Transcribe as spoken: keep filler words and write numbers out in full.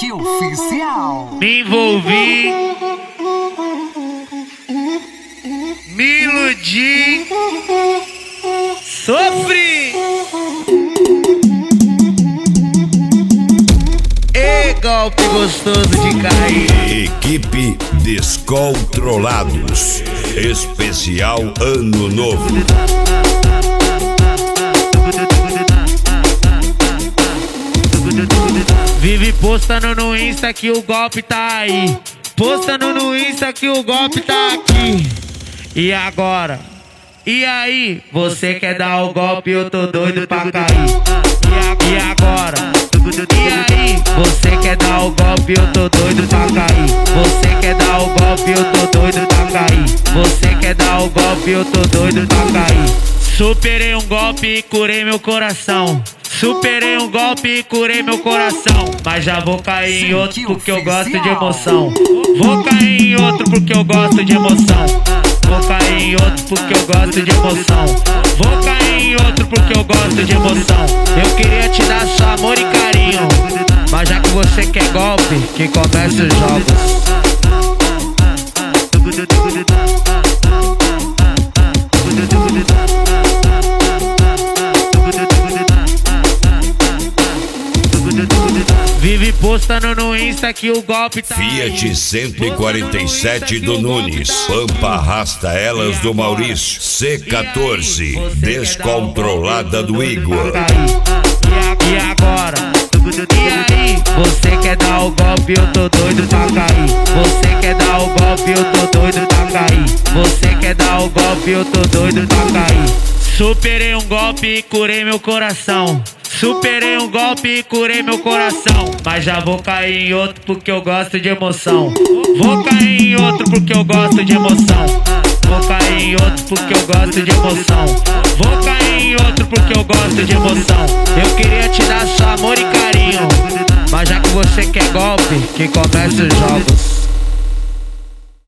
Music Oficial. Me envolvi, me iludi, sofri. E golpe gostoso de cair. Equipe Descontrolados. Especial Ano Novo. Vive postando no Insta que o golpe tá aí. Postando no Insta que o golpe tá aqui. E agora? E aí? Você quer dar o golpe? Eu tô doido pra cair. E agora? E aí? Você quer dar o golpe? Eu tô doido pra cair. Você quer dar o golpe? Eu tô doido pra cair. Você quer dar o golpe? Eu tô doido pra cair. Superei um golpe e curei meu coração. Superei um golpe e curei meu coração. Mas já vou cair em outro porque eu gosto de emoção. Vou cair em outro porque eu gosto de emoção. Vou cair em outro porque eu gosto de emoção. Vou cair em outro porque eu gosto de emoção. Eu queria te dar só amor e carinho, mas já que você quer golpe, que comece os jogos. Vive postando no Insta que o golpe tá Fiat cento e quarenta e sete do Nunes. Pampa arrasta elas do Maurício. C quatorze. Descontrolada do Igor. E agora? E aí? Você quer dar o golpe? Eu tô doido pra cair. Você quer dar o golpe? Eu tô doido pra cair. Você quer dar o golpe? Eu tô doido pra cair. Superei um golpe e curei meu coração. Superei um golpe e curei meu coração. Mas já vou cair em outro porque eu gosto de emoção. Vou cair em outro porque eu gosto de emoção. Vou cair em outro porque eu gosto de emoção. Vou cair em outro porque eu gosto de emoção. Eu queria te dar só amor e carinho, mas já que você quer golpe, que comece os jogos.